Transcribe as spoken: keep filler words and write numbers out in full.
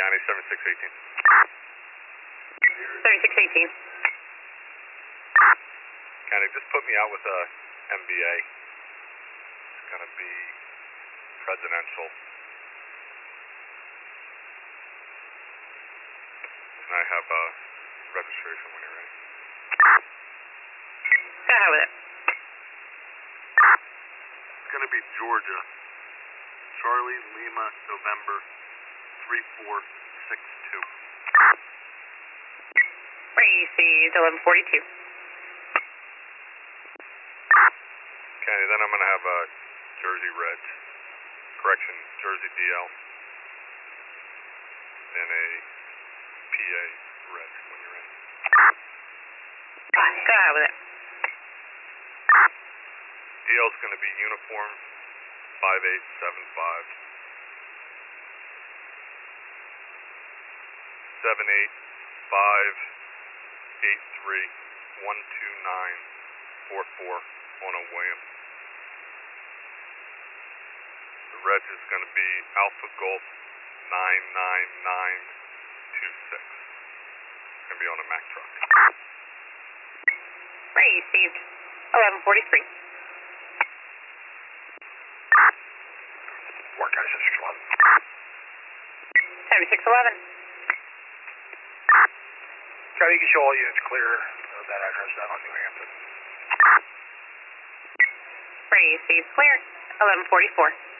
County, seventy-six eighteen. seventy-six eighteen. County, just put me out with a M B A. It's going to be presidential. And I have a registration when you're ready. Go ahead with it. It's going to be Georgia. Charlie Lima November three four six two. Received eleven forty-two. Okay, then I'm going to have a Jersey Red. Correction, Jersey D L. And a P A Red when you're ready. Go ahead with it. D L is going to be uniform five eight seven five. seven eight five eight three one two nine four four on a William. The reg is going to be Alpha Golf nine nine nine two six. It's going to be on a Mack truck. Received eleven forty-three. Four guys, six eleven. seventy-six eleven. Charlie, you can show all units clear of that address down on New Hampton. Received clear eleven forty-four.